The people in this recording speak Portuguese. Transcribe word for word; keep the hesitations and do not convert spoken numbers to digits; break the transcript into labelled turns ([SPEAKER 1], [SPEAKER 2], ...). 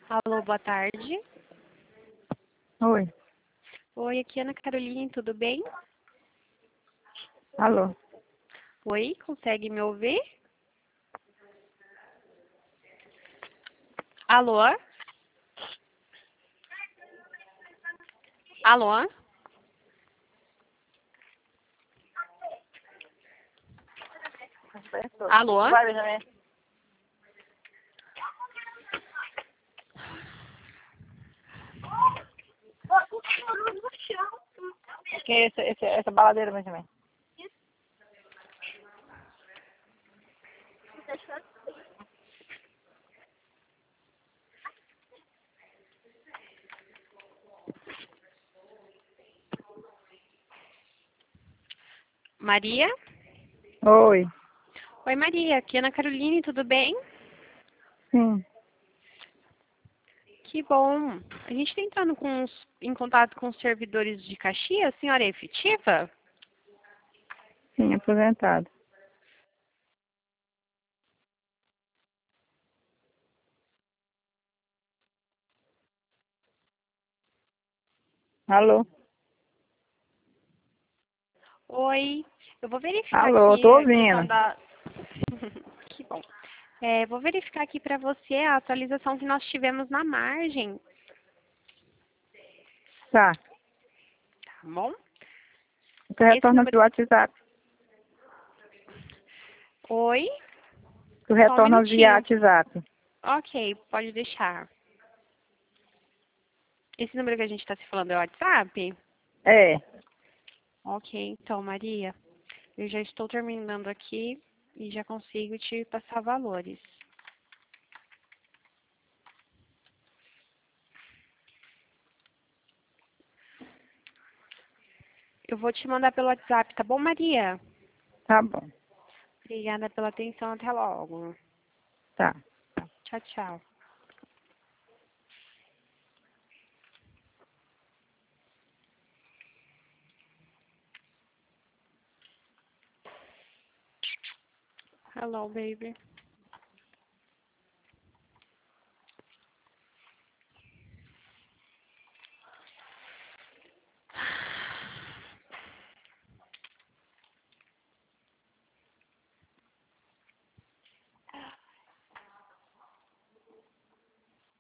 [SPEAKER 1] Alô, boa tarde.
[SPEAKER 2] Oi.
[SPEAKER 1] Oi, aqui é Ana Caroline, tudo bem?
[SPEAKER 2] Alô.
[SPEAKER 1] Oi, consegue me ouvir? Alô? Alô? Alô?
[SPEAKER 2] Vai, Benjamin. Que é esse, esse, essa baladeira, Benjamin?
[SPEAKER 1] Maria?
[SPEAKER 2] Oi.
[SPEAKER 1] Oi, Maria, aqui é Ana Caroline, tudo bem?
[SPEAKER 2] Sim.
[SPEAKER 1] Que bom. A gente está entrando com os- em contato com os servidores de Caxias, a senhora é efetiva?
[SPEAKER 2] Sim, aposentado. Alô.
[SPEAKER 1] Oi, eu vou verificar
[SPEAKER 2] Alô,
[SPEAKER 1] aqui
[SPEAKER 2] tô
[SPEAKER 1] a questão
[SPEAKER 2] ouvindo.
[SPEAKER 1] da... Que bom. É, vou verificar aqui para você a atualização que nós tivemos na margem,
[SPEAKER 2] Tá.
[SPEAKER 1] tá bom?
[SPEAKER 2] Tu
[SPEAKER 1] Esse
[SPEAKER 2] retorna
[SPEAKER 1] número...
[SPEAKER 2] via WhatsApp.
[SPEAKER 1] Oi?
[SPEAKER 2] Tu
[SPEAKER 1] Só um
[SPEAKER 2] retorna via
[SPEAKER 1] minutinho.
[SPEAKER 2] WhatsApp.
[SPEAKER 1] Ok, pode deixar. Esse número que a gente está se falando é o WhatsApp?
[SPEAKER 2] É.
[SPEAKER 1] Ok, então, Maria, eu já estou terminando aqui e já consigo te passar valores. Eu vou te mandar pelo WhatsApp, tá bom, Maria?
[SPEAKER 2] Tá bom.
[SPEAKER 1] Obrigada pela atenção, até logo.
[SPEAKER 2] Tá.
[SPEAKER 1] Tchau, tchau. Hello, baby.